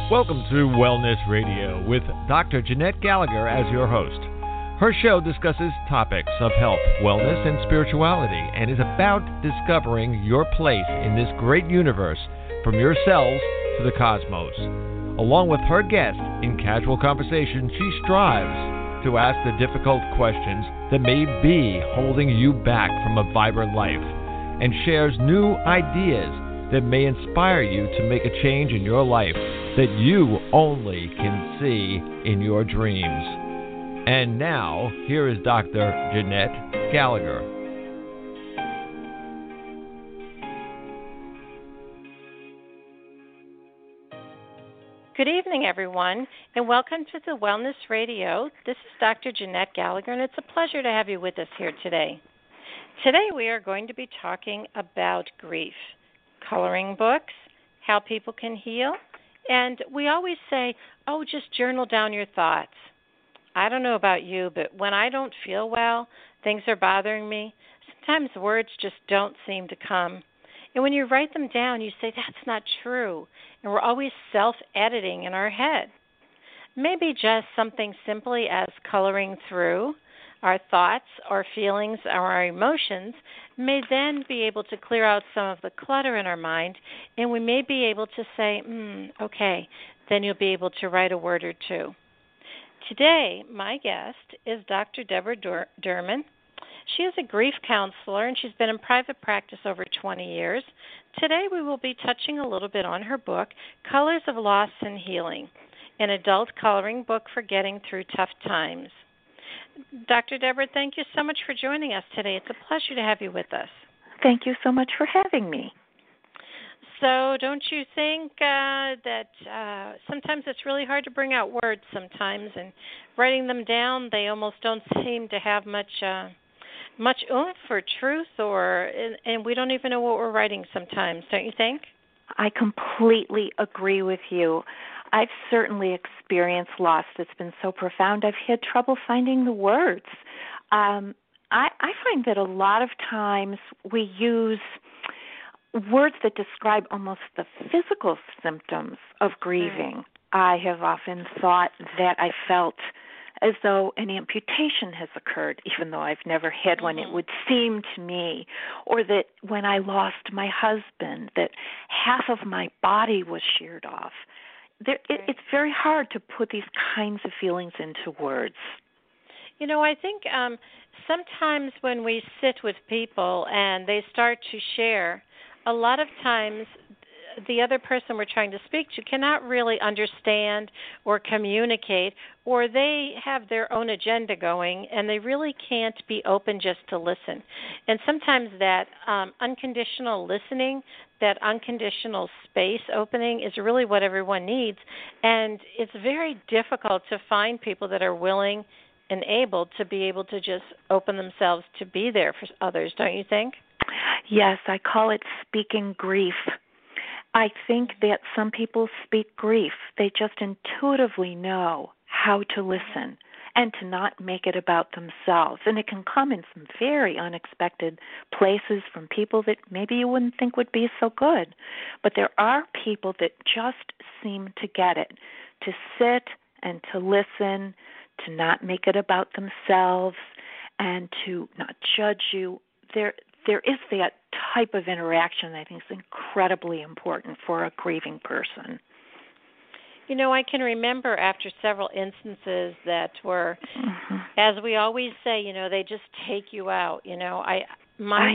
Welcome to Wellness Radio with Dr. Jeanette Gallagher as your host. Her show discusses topics of health, wellness, and spirituality and is about discovering your place in this great universe from your cells to the cosmos. Along with her guest, in casual conversation, she strives to ask the difficult questions that may be holding you back from a vibrant life and shares new ideas that may inspire you to make a change in your life that you only can see in your dreams. And now, here is Dr. Jeanette Gallagher. Good evening, everyone, and welcome to the Wellness Radio. This is Dr. Jeanette Gallagher, and it's a pleasure to have you with us here today. Today we are going to be talking about grief, coloring books, how people can heal, and we always say, oh, just journal down your thoughts. I don't know about you, but when I don't feel well, things are bothering me, sometimes words just don't seem to come. And when you write them down, you say, that's not true. And we're always self-editing in our head. Maybe just something simply as coloring through our thoughts, our feelings, or our emotions may then be able to clear out some of the clutter in our mind, and we may be able to say, okay, then you'll be able to write a word or two. Today, my guest is Dr. Deborah Derman. She is a grief counselor, and she's been in private practice over 20 years. Today, we will be touching a little bit on her book, Colors of Loss and Healing, an adult coloring book for getting through tough times. Dr. Deborah, thank you so much for joining us today. It's a pleasure to have you with us. Thank you so much for having me. So don't you think that sometimes it's really hard to bring out words sometimes, and writing them down, they almost don't seem to have much oomph or truth, and we don't even know what we're writing sometimes, don't you think? I completely agree with you. I've certainly experienced loss that's been so profound, I've had trouble finding the words. I find that a lot of times we use words that describe almost the physical symptoms of grieving. I have often thought that I felt as though an amputation has occurred, even though I've never had one, it would seem to me. Or that when I lost my husband, that half of my body was sheared off. It's very hard to put these kinds of feelings into words. You know, I think sometimes when we sit with people and they start to share, a lot of times the other person we're trying to speak to cannot really understand or communicate, or they have their own agenda going, and they really can't be open just to listen. And sometimes that unconditional listening, that unconditional space opening is really what everyone needs. And it's very difficult to find people that are willing and able to just open themselves to be there for others, don't you think? Yes, I call it speaking grief. I think that some people speak grief. They just intuitively know how to listen and to not make it about themselves. And it can come in some very unexpected places from people that maybe you wouldn't think would be so good. But there are people that just seem to get it, to sit and to listen, to not make it about themselves, and to not judge you. There is that type of interaction that I think is incredibly important for a grieving person. You know, I can remember after several instances that were, as we always say, you know, they just take you out. You know, my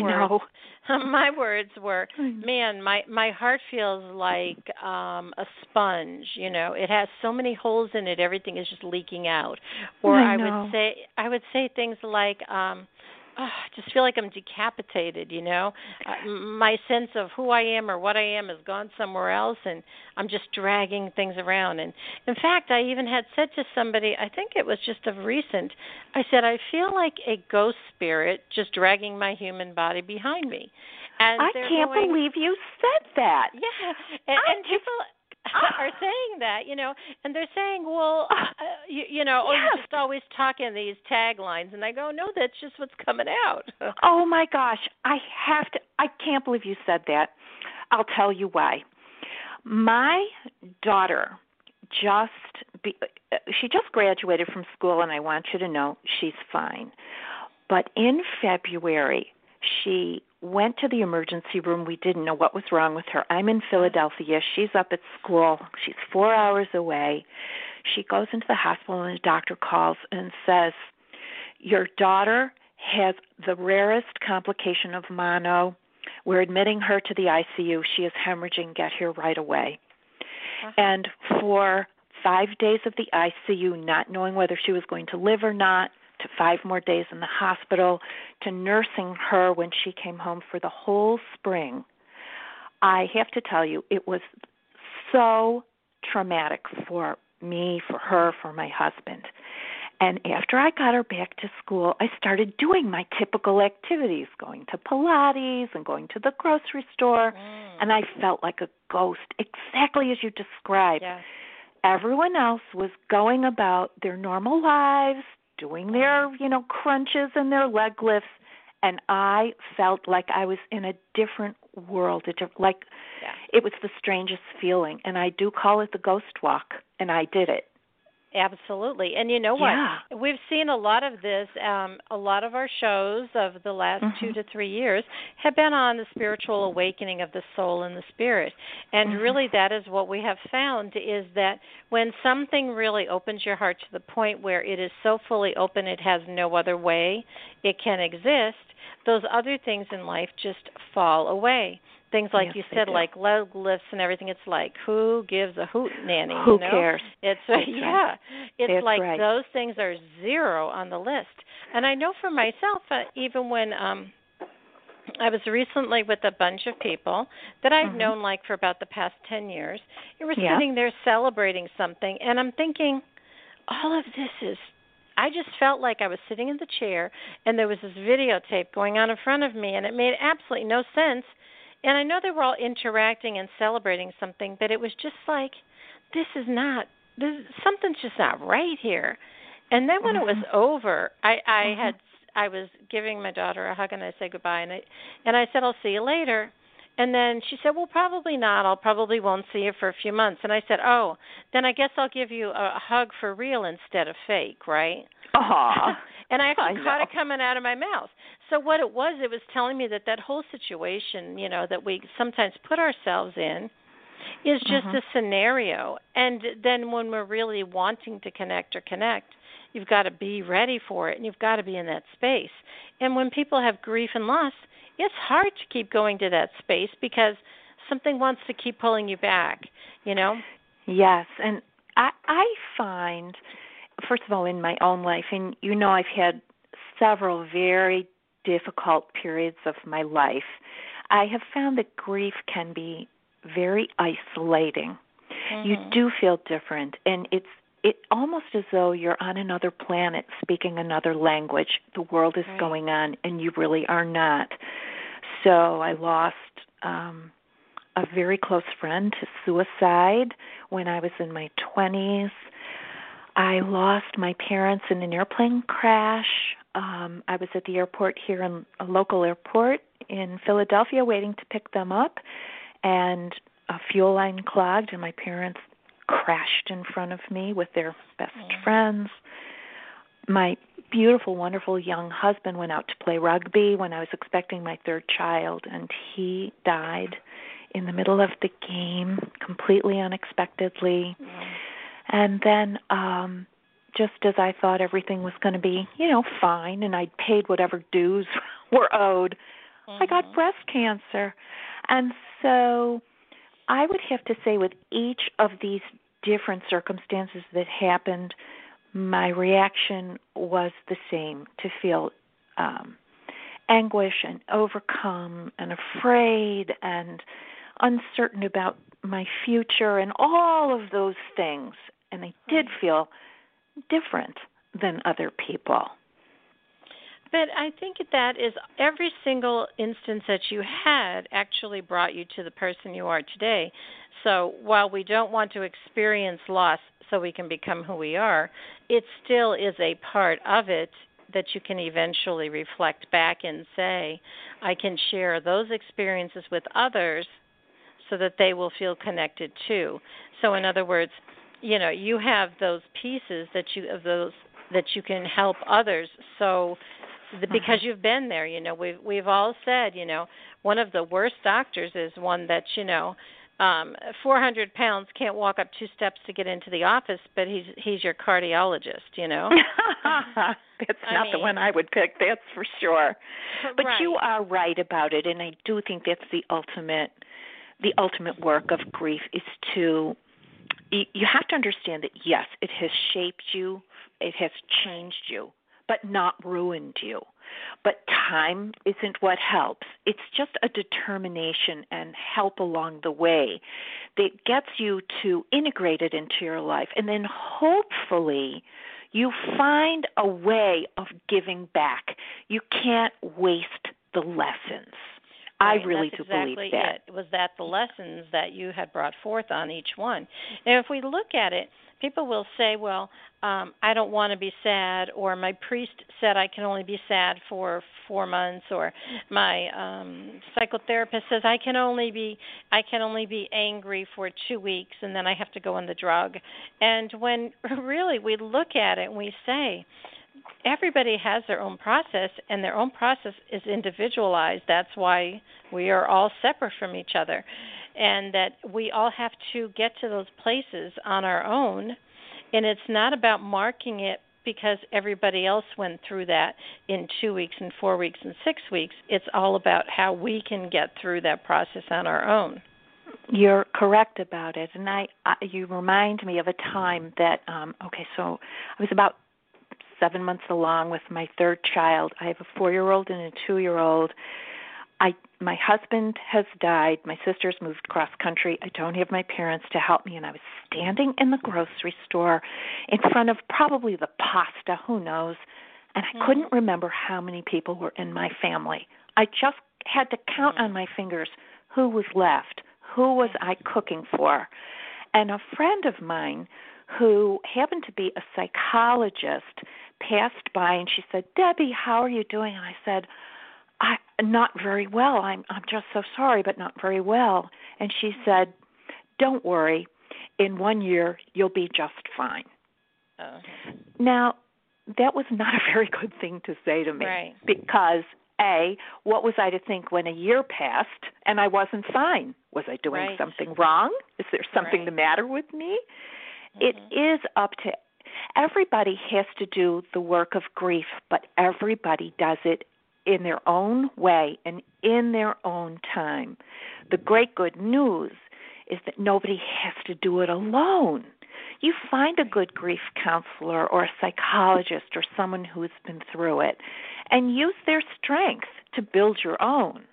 words were, man, my heart feels like a sponge. You know, it has so many holes in it, everything is just leaking out. Or I would say things like, I just feel like I'm decapitated, you know. My sense of who I am or what I am has gone somewhere else, and I'm just dragging things around. And in fact, I even had said to somebody, I think it was just of recent, I said, I feel like a ghost spirit just dragging my human body behind me. And I can't believe you said that. Yeah, and people are saying that, you know, and they're saying, well, you know, oh, you're just always talking these taglines. And I go, no, that's just what's coming out. Oh, my gosh. I can't believe you said that. I'll tell you why. My daughter she just graduated from school, and I want you to know she's fine. But in February, she went to the emergency room. We didn't know what was wrong with her. I'm in Philadelphia. She's up at school. She's 4 hours away. She goes into the hospital, and the doctor calls and says, your daughter has the rarest complication of mono. We're admitting her to the ICU. She is hemorrhaging. Get here right away. And for 5 days of the ICU, not knowing whether she was going to live or not, to 5 more days in the hospital, to nursing her when she came home for the whole spring, I have to tell you, it was so traumatic for me, for her, for my husband. And after I got her back to school, I started doing my typical activities, going to Pilates and going to the grocery store, and I felt like a ghost, exactly as you described. Yes. Everyone else was going about their normal lives, doing their, crunches and their leg lifts, and I felt like I was in a different world, it was the strangest feeling, and I do call it the ghost walk, and I did it. Absolutely. And you know what? Yeah. We've seen a lot of this. A lot of our shows of the last 2 to 3 years have been on the spiritual awakening of the soul and the spirit. And really that is what we have found, is that when something really opens your heart to the point where it is so fully open it has no other way it can exist, those other things in life just fall away. Things like you said, like leg lifts and everything. It's like, who gives a hoot, nanny? Who cares? It's right. It's like right. Those things are zero on the list. And I know for myself, even when I was recently with a bunch of people that I've known like for about the past 10 years, we were sitting there celebrating something, and I'm thinking, all of this is. I just felt like I was sitting in the chair, and there was this videotape going on in front of me, and it made absolutely no sense. And I know they were all interacting and celebrating something, but it was just like, something's just not right here. And then when it was over, I was giving my daughter a hug, and I said goodbye, and I said, I'll see you later. And then she said, well, probably not. I'll probably won't see you for a few months. And I said, oh, then I guess I'll give you a hug for real instead of fake, right? Aww. And I actually caught it coming out of my mouth. So what it was telling me that whole situation, that we sometimes put ourselves in is just a scenario. And then when we're really wanting to connect, you've got to be ready for it, and you've got to be in that space. And when people have grief and loss, it's hard to keep going to that space because something wants to keep pulling you back, Yes, and I find, first of all, in my own life, and I've had several very difficult periods of my life, I have found that grief can be very isolating. You do feel different, and it's almost as though you're on another planet speaking another language. The world is going on, and you really are not. So I lost a very close friend to suicide when I was in my 20s. I lost my parents in an airplane crash. I was at the airport here, in a local airport in Philadelphia, waiting to pick them up, and a fuel line clogged, and my parents crashed in front of me with their best friends. My beautiful, wonderful young husband went out to play rugby when I was expecting my third child, and he died in the middle of the game, completely unexpectedly. And then just as I thought everything was going to be, fine, and I'd paid whatever dues were owed, I got breast cancer. And so I would have to say with each of these different circumstances that happened, my reaction was the same, to feel anguish and overcome and afraid and uncertain about my future and all of those things. And I did feel different than other people. But I think that is every single instance that you had actually brought you to the person you are today. So while we don't want to experience loss so we can become who we are, it still is a part of it that you can eventually reflect back and say, I can share those experiences with others so that they will feel connected too. So in other words, you have those pieces that you can help others. So because you've been there, we've all said, one of the worst doctors is one that 400 pounds can't walk up 2 steps to get into the office, but he's your cardiologist. That's not the one I would pick, that's for sure. But right. You are right about it, and I do think that's the ultimate work of grief is to. You have to understand that, yes, it has shaped you, it has changed you, but not ruined you. But time isn't what helps. It's just a determination and help along the way that gets you to integrate it into your life. And then hopefully you find a way of giving back. You can't waste the lessons. Right, I really do exactly believe that. It was that the lessons that you had brought forth on each one. And if we look at it, people will say, well, I don't want to be sad, or my priest said I can only be sad for 4 months, or my psychotherapist says I can only be angry for 2 weeks, and then I have to go on the drug. And when really we look at it and we say, everybody has their own process, and their own process is individualized. That's why we are all separate from each other, and that we all have to get to those places on our own. And it's not about marking it because everybody else went through that in 2 weeks and 4 weeks and 6 weeks. It's all about how we can get through that process on our own. You're correct about it. And you remind me of a time that, so I was about 7 months along with my third child. I have a 4-year-old and a 2-year-old. My husband has died. My sister's moved cross country. I don't have my parents to help me, and I was standing in the grocery store in front of probably the pasta, who knows, and I couldn't remember how many people were in my family. I just had to count on my fingers who was left, who was I cooking for. And a friend of mine who happened to be a psychologist passed by, and she said, "Debbie, how are you doing?" And I said, "Not very well. I'm just so sorry, but not very well." And she said, "Don't worry. In 1 year, you'll be just fine." Now, that was not a very good thing to say to me. Right. Because, A, what was I to think when a year passed and I wasn't fine? Was I doing something wrong? Is there something the matter with me? It is up to everybody has to do the work of grief, but everybody does it in their own way and in their own time. The great good news is that nobody has to do it alone. You find a good grief counselor or a psychologist or someone who has been through it and use their strength to build your own.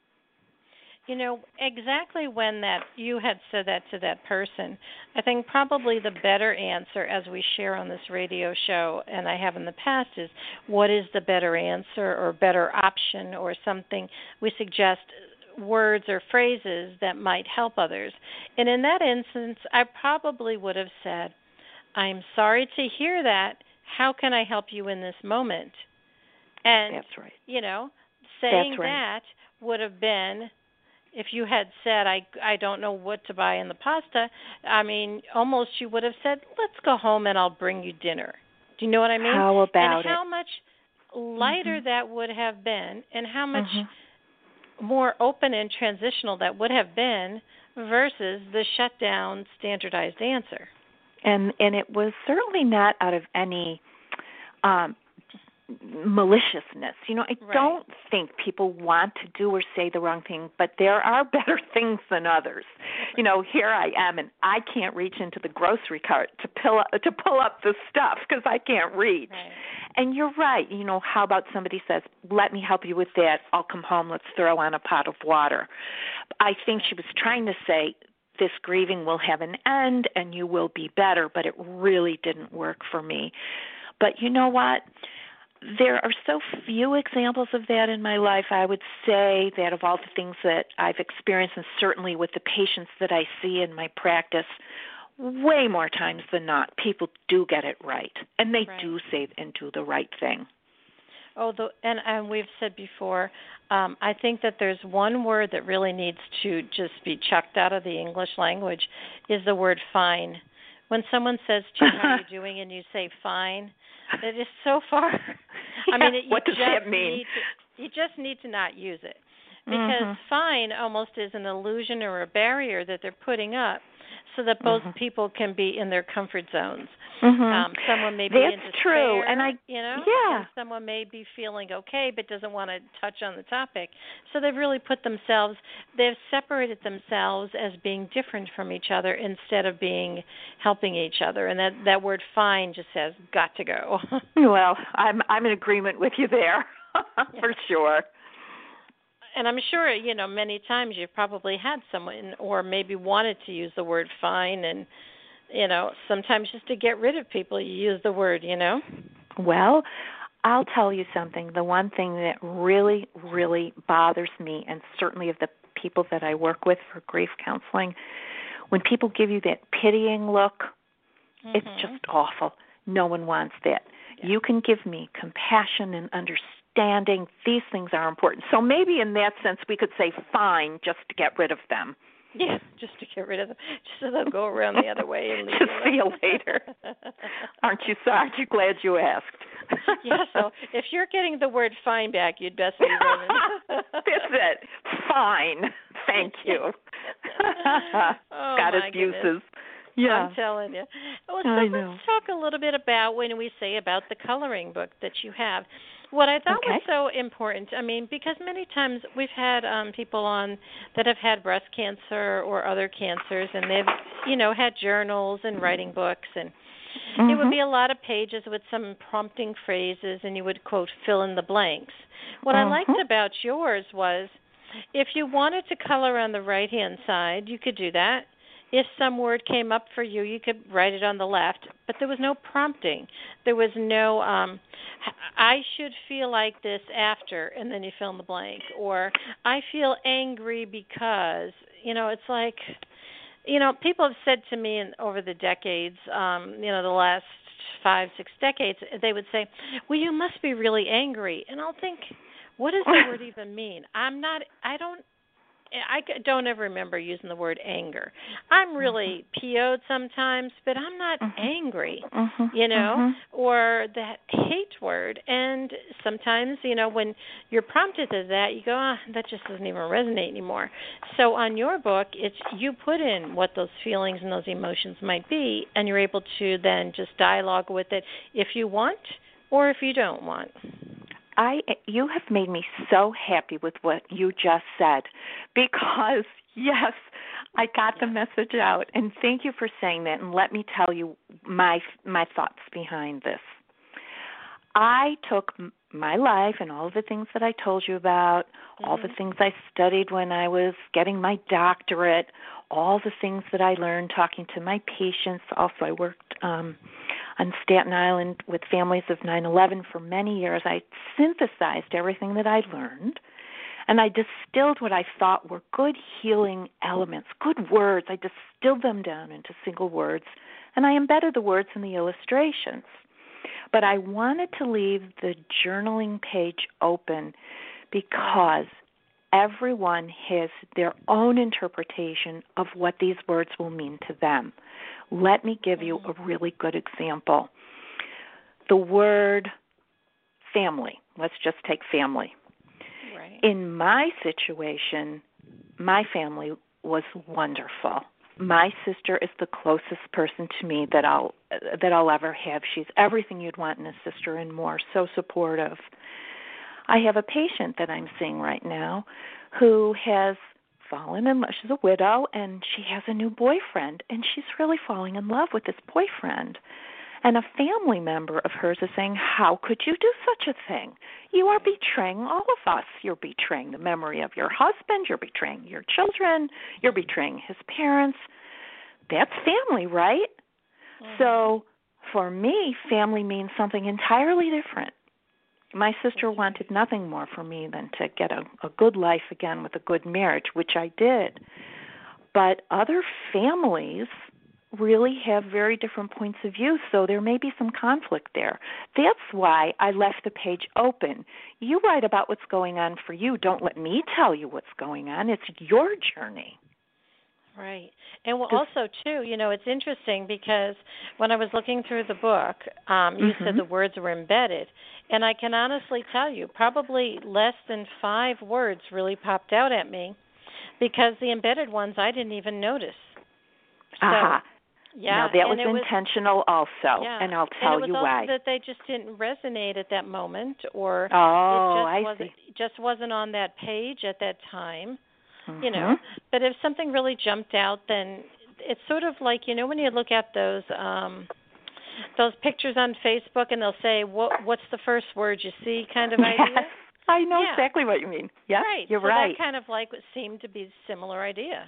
Exactly when you had said that to that person, I think probably the better answer, as we share on this radio show, and I have in the past, is what is the better answer or better option or something. We suggest words or phrases that might help others. And in that instance, I probably would have said, "I'm sorry to hear that. How can I help you in this moment?" And, that's right. Saying that would have been, if you had said, I don't know what to buy in the pasta, almost you would have said, "Let's go home and I'll bring you dinner." Do you know what I mean? How about and how much lighter that would have been, and how much more open and transitional that would have been versus the shut-down standardized answer. And it was certainly not out of any maliciousness. I don't think people want to do or say the wrong thing, but there are better things than others. Here I am, and I can't reach into the grocery cart to pull up the stuff because I can't reach. Right. And you're right. How about somebody says, "Let me help you with that. I'll come home. Let's throw on a pot of water." I think she was trying to say, this grieving will have an end and you will be better, but it really didn't work for me. But you know what? There are so few examples of that in my life. I would say that of all the things that I've experienced, and certainly with the patients that I see in my practice, way more times than not, people do get it right, and they do say and do the right thing. And we've said before, I think that there's one word that really needs to just be chucked out of the English language, is the word fine. when someone says to you, how are you doing, and you say fine, that is so far. I mean, what does that mean? You just need to not use it, because fine almost is an illusion or a barrier that they're putting up so that both people can be in their comfort zones. Someone may be in despair, true. And and someone may be feeling okay but doesn't want to touch on the topic. So they've really they've separated themselves as being different from each other instead of helping each other. And that word fine just has got to go. Well, I'm in agreement with you there, for sure. And I'm sure, many times you've probably had someone or maybe wanted to use the word fine, and, sometimes just to get rid of people, you use the word, Well, I'll tell you something. The one thing that really, really bothers me, and certainly of the people that I work with for grief counseling, when people give you that pitying look, it's just awful. No one wants that. Yeah. You can give me compassion and understanding. These things are important. So maybe in that sense we could say fine just to get rid of them. Yeah, just to get rid of them. Just so they'll go around the other way and leave just see you later. Aren't you glad you asked? Yeah, so if you're getting the word fine back, you'd best be running. That's it. Fine. Thank you. Got abuses. Goodness. Yeah. I'm telling you. Well, so let's talk a little bit about when we say about the coloring book that you have. What I thought was so important, because many times we've had people on that have had breast cancer or other cancers, and they've, had journals and writing books, and it would be a lot of pages with some prompting phrases, and you would, quote, fill in the blanks. What I liked about yours was if you wanted to color on the right-hand side, you could do that. If some word came up for you, you could write it on the left, but there was no prompting. There was no, I should feel like this after, and then you fill in the blank. Or, I feel angry because, it's like, people have said to me over the decades, the last 5-6 decades, they would say, well, you must be really angry. And I'll think, what does the word even mean? I don't ever remember using the word anger. I'm really PO'd sometimes, but I'm not angry, or that hate word. And sometimes, when you're prompted to that, you go, that just doesn't even resonate anymore. So on your book, it's you put in what those feelings and those emotions might be, and you're able to then just dialogue with it if you want or if you don't want. You have made me so happy with what you just said, because, yes, I got the message out, and thank you for saying that, and let me tell you my thoughts behind this. I took my life and all the things that I told you about, all the things I studied when I was getting my doctorate, all the things that I learned talking to my patients. Also, I worked on Staten Island with families of 9/11 for many years. I synthesized everything that I learned, and I distilled what I thought were good healing elements, good words. I distilled them down into single words, and I embedded the words in the illustrations. But I wanted to leave the journaling page open because everyone has their own interpretation of what these words will mean to them. Let me give you a really good example. The word family. Let's just take family. Right. In my situation, my family was wonderful. My sister is the closest person to me that I'll ever have. She's everything you'd want in a sister and more, so supportive. I have a patient that I'm seeing right now who has fallen in love. She's a widow, and she has a new boyfriend, and she's really falling in love with this boyfriend. And a family member of hers is saying, how could you do such a thing? You are betraying all of us. You're betraying the memory of your husband. You're betraying your children. You're betraying his parents. That's family, right? So for me, family means something entirely different. My sister wanted nothing more for me than to get a good life again with a good marriage, which I did. But other families really have very different points of view, so there may be some conflict there. That's why I left the page open. You write about what's going on for you. Don't let me tell you what's going on. It's your journey. Right. And also, too, it's interesting because when I was looking through the book, you said the words were embedded. And I can honestly tell you, probably less than 5 words really popped out at me because the embedded ones I didn't even notice. So, yeah. Now, that was intentional also, and I'll tell you why. And it was also that they just didn't resonate at that moment, or it just wasn't on that page at that time. But if something really jumped out, then it's sort of like, when you look at those pictures on Facebook and they'll say, what's the first word you see kind of idea? Yes, I know exactly what you mean. Yes, right. You're so right. That kind of like seemed to be a similar idea.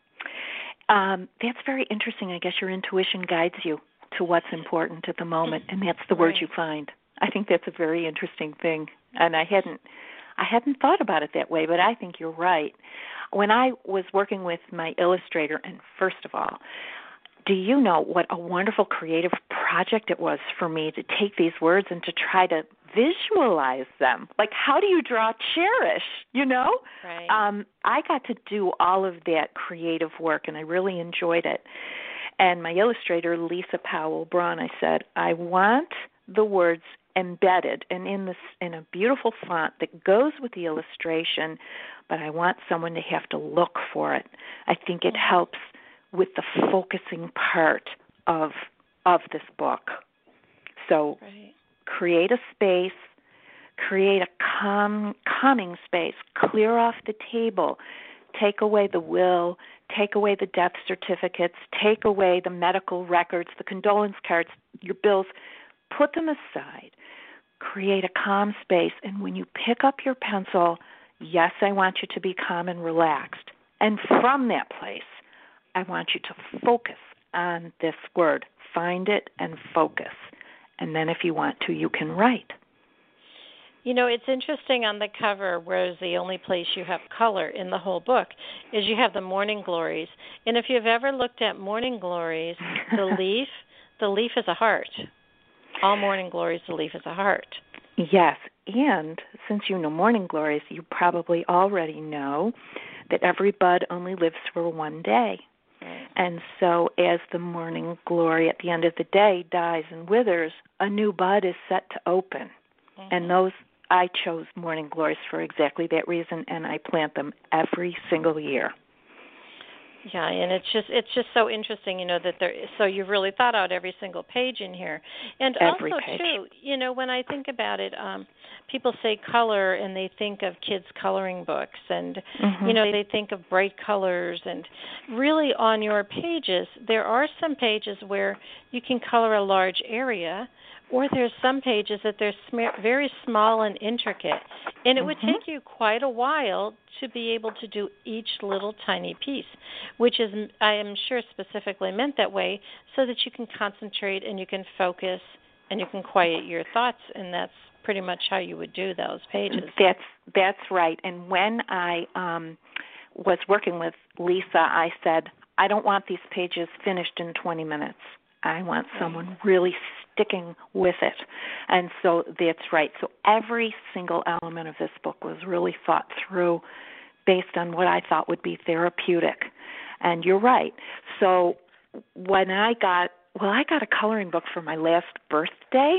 That's very interesting. I guess your intuition guides you to what's important at the moment, and that's the word you find. I think that's a very interesting thing, and I hadn't thought about it that way, but I think you're right. When I was working with my illustrator, and first of all, do you know what a wonderful creative project it was for me to take these words and to try to visualize them? Like, how do you draw cherish, Right. I got to do all of that creative work, and I really enjoyed it. And my illustrator, Lisa Powell Braun, I said, I want the words embedded and in a beautiful font that goes with the illustration, but I want someone to have to look for it. I think it helps with the focusing part of this book. So create a space, create a calming space, clear off the table, take away the will, take away the death certificates, take away the medical records, the condolence cards, your bills, put them aside. Create a calm space, and when you pick up your pencil, yes, I want you to be calm and relaxed. And from that place, I want you to focus on this word. Find it and focus. And then if you want to, you can write. It's interesting on the cover, whereas the only place you have color in the whole book is you have the morning glories. And if you've ever looked at morning glories, the leaf is a heart. All morning glories, the leaf is a heart. Yes, and since you know morning glories, you probably already know that every bud only lives for one day. Right. And so as the morning glory at the end of the day dies and withers, a new bud is set to open. And I chose morning glories for exactly that reason, and I plant them every single year. Yeah, and it's just so interesting, that so you've really thought out every single page in here. And every also, page. too, when I think about it, people say color and they think of kids' coloring books and, they think of bright colors. And really on your pages, there are some pages where you can color a large area, or there's some pages that they're very small and intricate. And it would take you quite a while to be able to do each little tiny piece, which is, I am sure, specifically meant that way so that you can concentrate and you can focus and you can quiet your thoughts, and that's pretty much how you would do those pages. That's right. And when I was working with Lisa, I said, I don't want these pages finished in 20 minutes. I want someone really sticking with it. And so that's right. So every single element of this book was really thought through based on what I thought would be therapeutic. And you're right. So when I got a coloring book for my last birthday.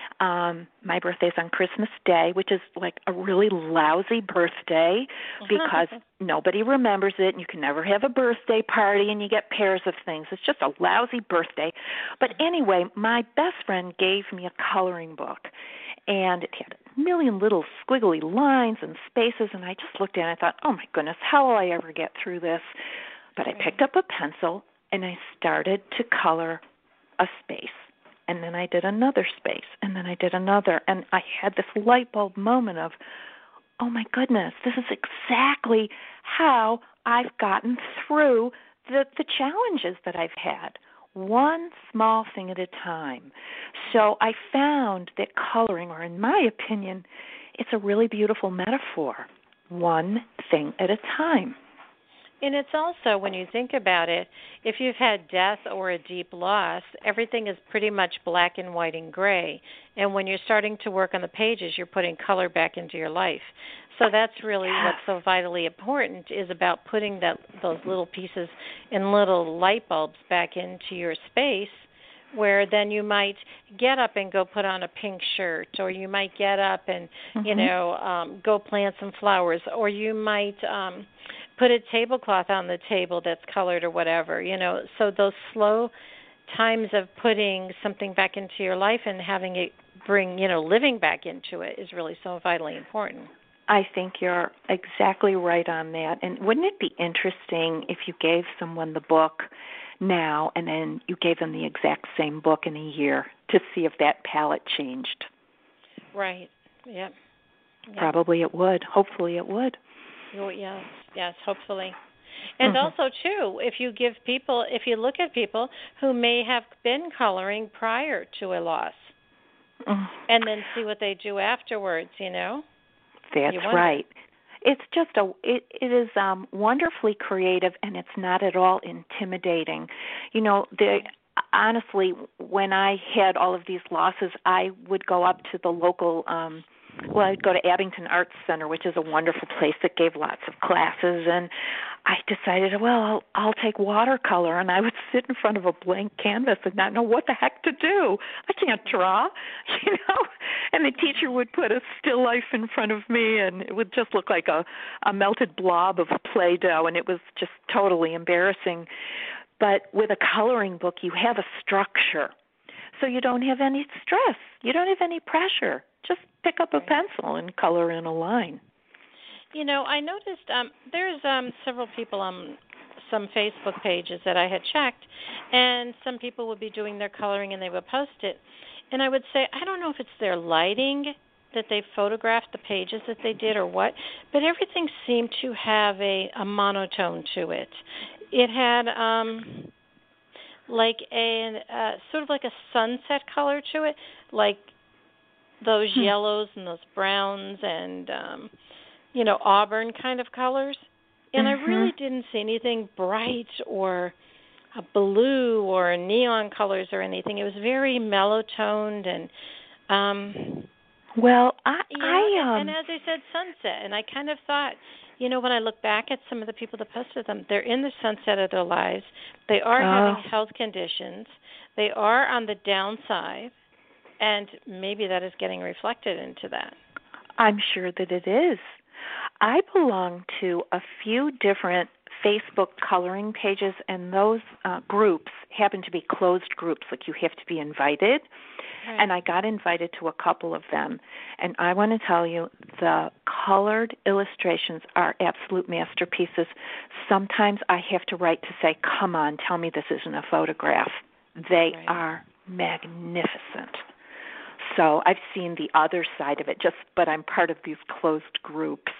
My birthday's on Christmas Day, which is like a really lousy birthday because nobody remembers it, and you can never have a birthday party, and you get pairs of things. It's just a lousy birthday. But anyway, my best friend gave me a coloring book, and it had a million little squiggly lines and spaces, and I just looked at it and I thought, oh, my goodness, how will I ever get through this? But I picked up a pencil, and I started to color a space. And then I did another space, and then I did another. And I had this light bulb moment of, oh, my goodness, this is exactly how I've gotten through the challenges that I've had, one small thing at a time. So I found that coloring, or in my opinion, it's a really beautiful metaphor, one thing at a time. And it's also, when you think about it, if you've had death or a deep loss, everything is pretty much black and white and gray. And when you're starting to work on the pages, you're putting color back into your life. So that's really what's so vitally important, is about putting those little pieces and little light bulbs back into your space, where then you might get up and go put on a pink shirt, or you might get up and, go plant some flowers, or you might put a tablecloth on the table that's colored or whatever, So those slow times of putting something back into your life and having it bring, living back into it is really so vitally important. I think you're exactly right on that. And wouldn't it be interesting if you gave someone the book now and then you gave them the exact same book in a year to see if that palette changed? Right. Yep. Probably it would. Hopefully it would. Oh, yes, hopefully. And also, too, if you look at people who may have been coloring prior to a loss, and then see what they do afterwards, That's right. It's just it is wonderfully creative, and it's not at all intimidating. Honestly, when I had all of these losses, I would go up to the local I'd go to Abington Arts Center, which is a wonderful place that gave lots of classes, and I decided, I'll take watercolor, and I would sit in front of a blank canvas and not know what the heck to do. I can't draw, and the teacher would put a still life in front of me, and it would just look like a melted blob of Play-Doh, and it was just totally embarrassing. But with a coloring book, you have a structure, so you don't have any stress. You don't have any pressure. Just pick up a pencil and color in a line. I noticed there's several people on some Facebook pages that I had checked, and some people would be doing their coloring and they would post it. And I would say, I don't know if it's their lighting that they photographed the pages that they did or what, but everything seemed to have a monotone to it. It had like a sort of like a sunset color to it, like those yellows and those browns and auburn kind of colors. And I really didn't see anything bright or a blue or neon colors or anything. It was very mellow toned and and as I said, sunset. And I kind of thought, when I look back at some of the people that posted them, they're in the sunset of their lives. They are having health conditions. They are on the downside. And maybe that is getting reflected into that. I'm sure that it is. I belong to a few different Facebook coloring pages, and those groups happen to be closed groups, like you have to be invited. Right. And I got invited to a couple of them. And I want to tell you, the colored illustrations are absolute masterpieces. Sometimes I have to write to say, come on, tell me this isn't a photograph. They are magnificent. So I've seen the other side of it, but I'm part of these closed groups.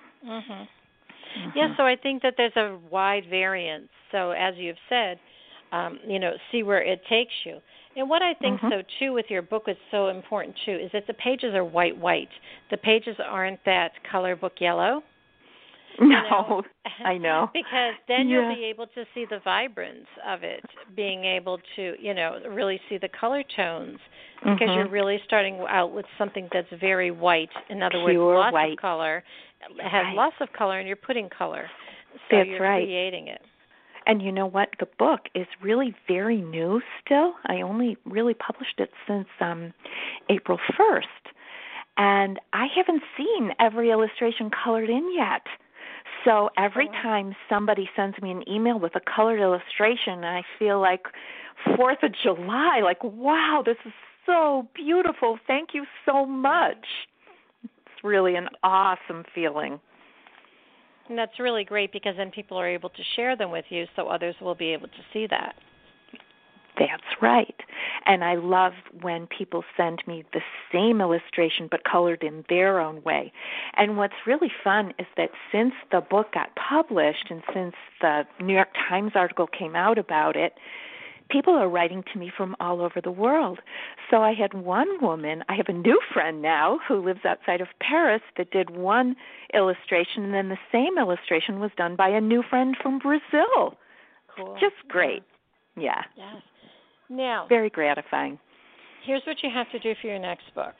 Yeah, so I think that there's a wide variance. So as you've said, see where it takes you. And what I think so, too, with your book is so important, too, is that the pages are white. The pages aren't that color book yellow. No, I know. Because then you'll be able to see the vibrance of it, being able to, really see the color tones, because you're really starting out with something that's very white. In other words, lots of color, has lots of color, and you're putting color. So you're creating it. And you know what? The book is really very new still. I only really published it since April 1st. And I haven't seen every illustration colored in yet. So every time somebody sends me an email with a colored illustration, I feel like 4th of July, like, wow, this is so beautiful. Thank you so much. It's really an awesome feeling. And that's really great, because then people are able to share them with you so others will be able to see that. That's right. And I love when people send me the same illustration but colored in their own way. And what's really fun is that since the book got published and since the New York Times article came out about it, people are writing to me from all over the world. So I had one woman, I have a new friend now who lives outside of Paris, that did one illustration, and then the same illustration was done by a new friend from Brazil. Cool. Just great. Yeah. Yes. Now, very gratifying. Here's what you have to do for your next book.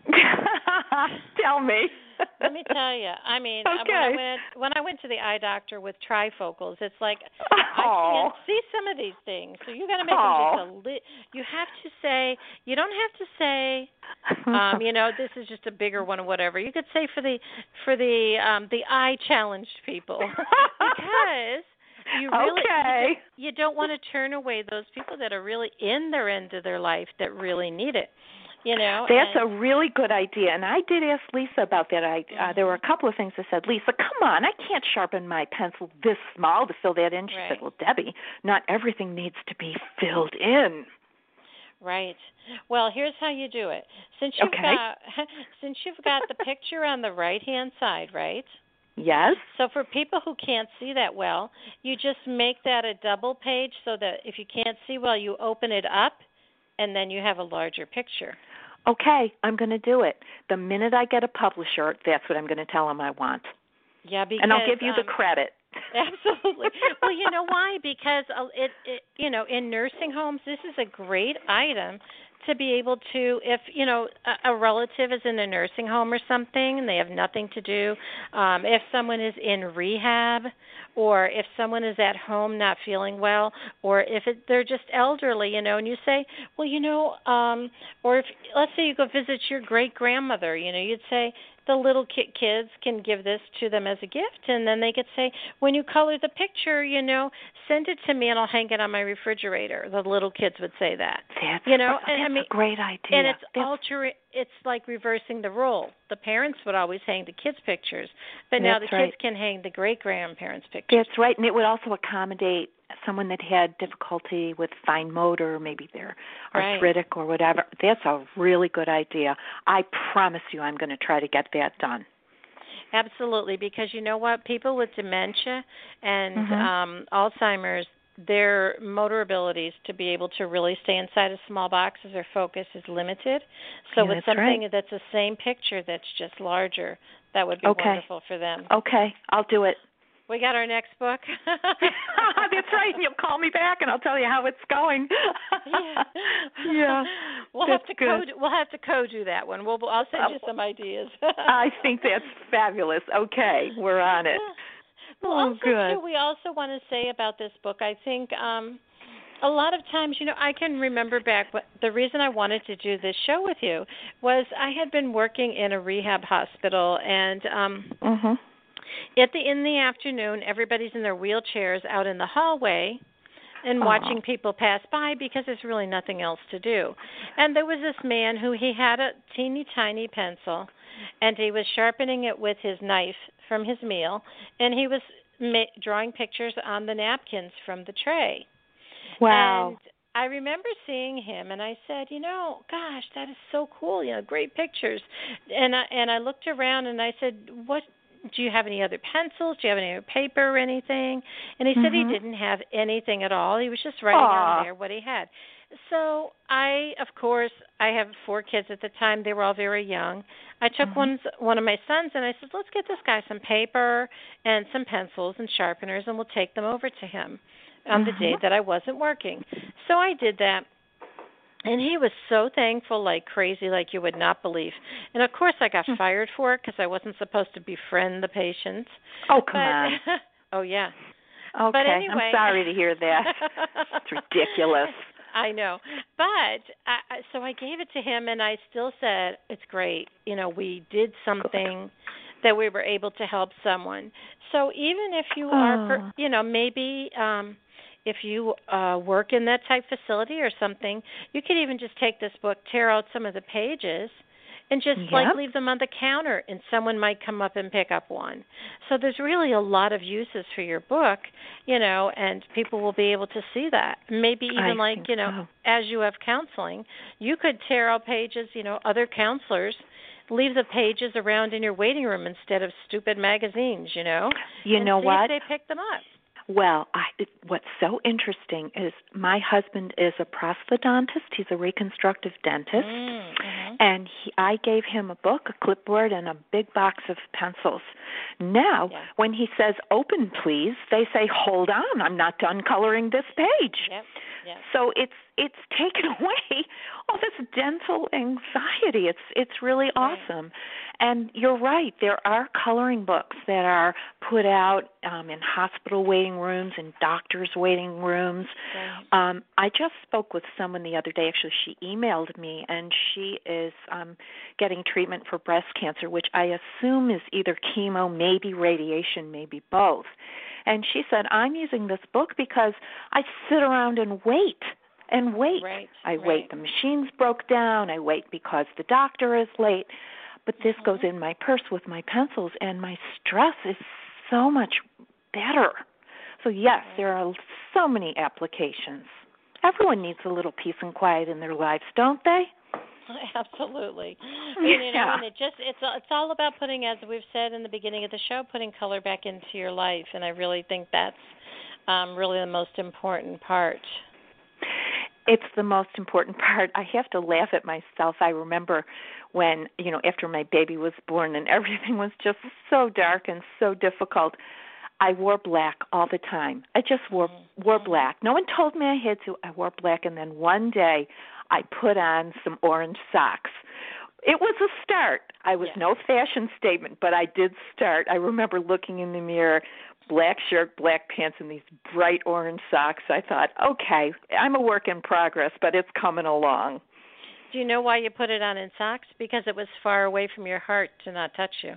Tell me. Let me tell you. I mean, okay. when I went to the eye doctor with trifocals, it's like I can't see some of these things. So you got to make them just you have to say. You don't have to say. This is just a bigger one or whatever. You could say for the eye challenged people because. You really you don't want to turn away those people that are really in their end of their life that really need it. That's a really good idea, and I did ask Lisa about that. There were a couple of things I said, Lisa, come on, I can't sharpen my pencil this small to fill that in. She said, well, Debbie, not everything needs to be filled in. Right. Well, here's how you do it. Since you've got the picture on the right-hand side, right? Yes. So for people who can't see that well, you just make that a double page so that if you can't see well, you open it up, and then you have a larger picture. Okay, I'm going to do it. The minute I get a publisher, that's what I'm going to tell them I want. Yeah, because, and I'll give you the credit. Absolutely. Well, you know why? Because in nursing homes, this is a great item to be able to, if a relative is in a nursing home or something and they have nothing to do, if someone is in rehab, or if someone is at home not feeling well, or if they're just elderly, and you say, well, or if let's say you go visit your great grandmother, you'd say, the little kids can give this to them as a gift, and then they could say, when you color the picture, send it to me and I'll hang it on my refrigerator. The little kids would say that. That's a great idea. And it's like reversing the role. The parents would always hang the kids' pictures, but now the kids can hang the great-grandparents' pictures. That's right, and it would also accommodate someone that had difficulty with fine motor, maybe they're arthritic or whatever. That's a really good idea. I promise you I'm going to try to get that done. Absolutely, because you know what? People with dementia and Alzheimer's, their motor abilities to be able to really stay inside of small boxes or focus is limited. So with something that's the same picture that's just larger, that would be wonderful for them. Okay, I'll do it. We got our next book. That's right. You'll call me back, and I'll tell you how it's going. Yeah. We'll have to co-do that one. I'll send you some ideas. I think that's fabulous. Okay, we're on it. Good. We also want to say about this book, I think a lot of times, I can remember back, the reason I wanted to do this show with you was I had been working in a rehab hospital, and in the afternoon, everybody's in their wheelchairs out in the hallway and watching people pass by because there's really nothing else to do. And there was this man who he had a teeny tiny pencil, and he was sharpening it with his knife from his meal, and he was drawing pictures on the napkins from the tray. Wow. And I remember seeing him, and I said, gosh, that is so cool, great pictures. And I looked around, and I said, do you have any other pencils? Do you have any other paper or anything? And he said he didn't have anything at all. He was just writing on there what he had. So I have 4 kids at the time. They were all very young. I took one of my sons, and I said, let's get this guy some paper and some pencils and sharpeners, and we'll take them over to him on the day that I wasn't working. So I did that. And he was so thankful like crazy, like you would not believe. And, of course, I got fired for it because I wasn't supposed to befriend the patients. Oh, come on. Oh, yeah. Okay, but anyway, I'm sorry to hear that. It's ridiculous. I know. But so I gave it to him, and I still said, it's great. We did something that we were able to help someone. So even if you are, maybe if you work in that type facility or something, you could even just take this book, tear out some of the pages, and just leave them on the counter, and someone might come up and pick up one. So there's really a lot of uses for your book, and people will be able to see that. Maybe even as you have counseling, you could tear out pages, other counselors leave the pages around in your waiting room instead of stupid magazines, You know what? If they pick them up. Well, what's so interesting is my husband is a prosthodontist. He's a reconstructive dentist. And I gave him a book, a clipboard, and a big box of pencils. Now, when he says, open, please, they say, hold on, I'm not done coloring this page. Yep. Yes. So it's taken away all this dental anxiety. It's really awesome. And you're right. There are coloring books that are put out in hospital waiting rooms and doctors' waiting rooms. Right. I just spoke with someone the other day. Actually, she emailed me, and she is getting treatment for breast cancer, which I assume is either chemo, maybe radiation, maybe both. And she said, I'm using this book because I sit around and wait. Right. I wait. The machine's broke down. I wait because the doctor is late. But this goes in my purse with my pencils, and my stress is so much better. So, yes, there are so many applications. Everyone needs a little peace and quiet in their lives, don't they? Absolutely. And it's all about putting, as we've said in the beginning of the show, putting color back into your life, and I really think that's really the most important part. It's the most important part. I have to laugh at myself. I remember when, after my baby was born and everything was just so dark and so difficult, I wore black all the time. I just wore black. No one told me I had to. I wore black, and then one day I put on some orange socks. It was a start. I was no fashion statement, but I did start. I remember looking in the mirror, black shirt, black pants, and these bright orange socks. I thought, okay, I'm a work in progress, but it's coming along. Do you know why you put it on in socks? Because it was far away from your heart to not touch you.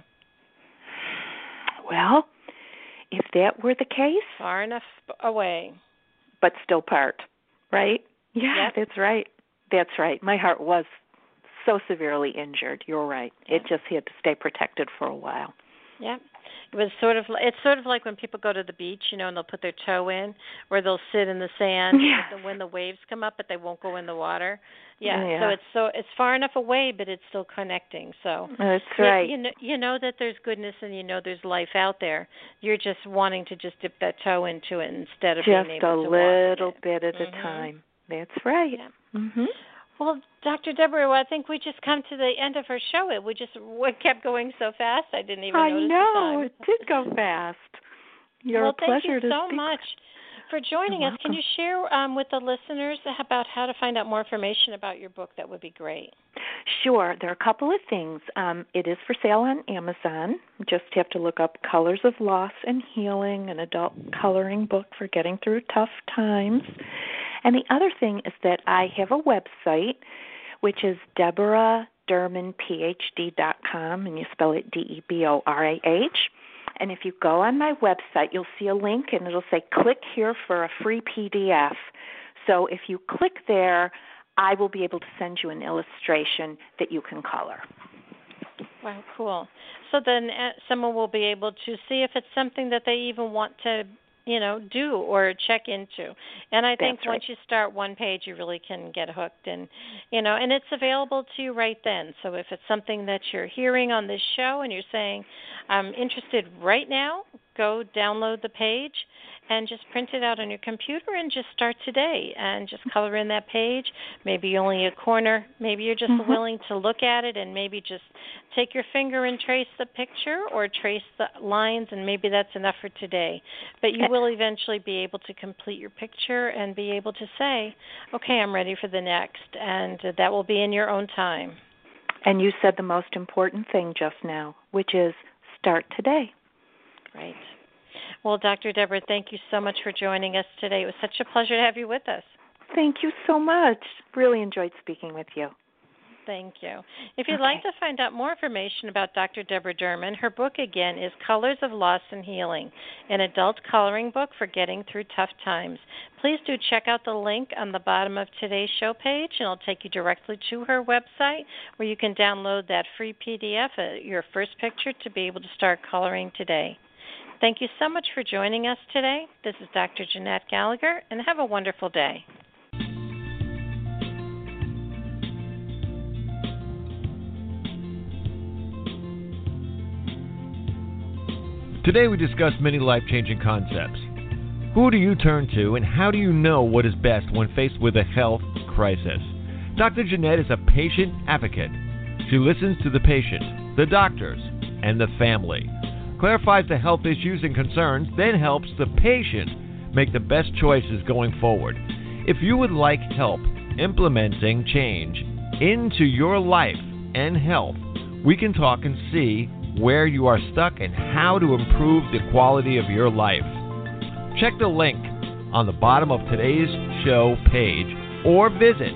Well, if that were the case. Far enough away. But still part, right? Yeah, That's right. That's right. My heart was so severely injured. You're right. It just had to stay protected for a while. Yeah. It's sort of like when people go to the beach, and they'll put their toe in, or they'll sit in the sand when the waves come up, but they won't go in the water. Yeah. So it's far enough away, but it's still connecting. So that's right. You know that there's goodness, and there's life out there. You're just wanting to just dip that toe into it instead of being able to just a little bit at a time. That's right. Yeah. Mm-hmm. Well, Dr. Deborah, I think we just come to the end of our show. It kept going so fast, I didn't even notice the time. I know, it did go fast. You're a pleasure to speak. Well, thank you so much for joining us. Can you share with the listeners about how to find out more information about your book? That would be great. Sure. There are a couple of things. It is for sale on Amazon. You just have to look up Colors of Loss and Healing, an adult coloring book for getting through tough times. And the other thing is that I have a website, which is DeborahDermanPhD.com, and you spell it DeborAH. And if you go on my website, you'll see a link, and it'll say, click here for a free PDF. So if you click there, I will be able to send you an illustration that you can color. Wow, cool. So then someone will be able to see if it's something that they even want to do or check into. And I think once you start one page, you really can get hooked, and it's available to you right then. So if it's something that you're hearing on this show and you're saying, I'm interested right now, go download the page and just print it out on your computer and just start today and just color in that page. Maybe only a corner. Maybe you're just willing to look at it and maybe just take your finger and trace the picture or trace the lines, and maybe that's enough for today. But you will eventually be able to complete your picture and be able to say, okay, I'm ready for the next, and that will be in your own time. And you said the most important thing just now, which is start today. Right. Well, Dr. Deborah, thank you so much for joining us today. It was such a pleasure to have you with us. Thank you so much. Really enjoyed speaking with you. Thank you. If you'd like to find out more information about Dr. Deborah Derman, her book again is Colors of Loss and Healing, an adult coloring book for getting through tough times. Please do check out the link on the bottom of today's show page, and it'll take you directly to her website where you can download that free PDF, your first picture, to be able to start coloring today. Thank you so much for joining us today. This is Dr. Jeanette Gallagher, and have a wonderful day. Today we discussed many life-changing concepts. Who do you turn to, and how do you know what is best when faced with a health crisis? Dr. Jeanette is a patient advocate. She listens to the patient, the doctors, and the family, clarifies the health issues and concerns, then helps the patient make the best choices going forward. If you would like help implementing change into your life and health, we can talk and see where you are stuck and how to improve the quality of your life. Check the link on the bottom of today's show page or visit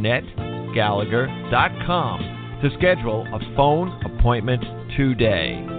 drjeanettegallagher.com to schedule a phone appointment today.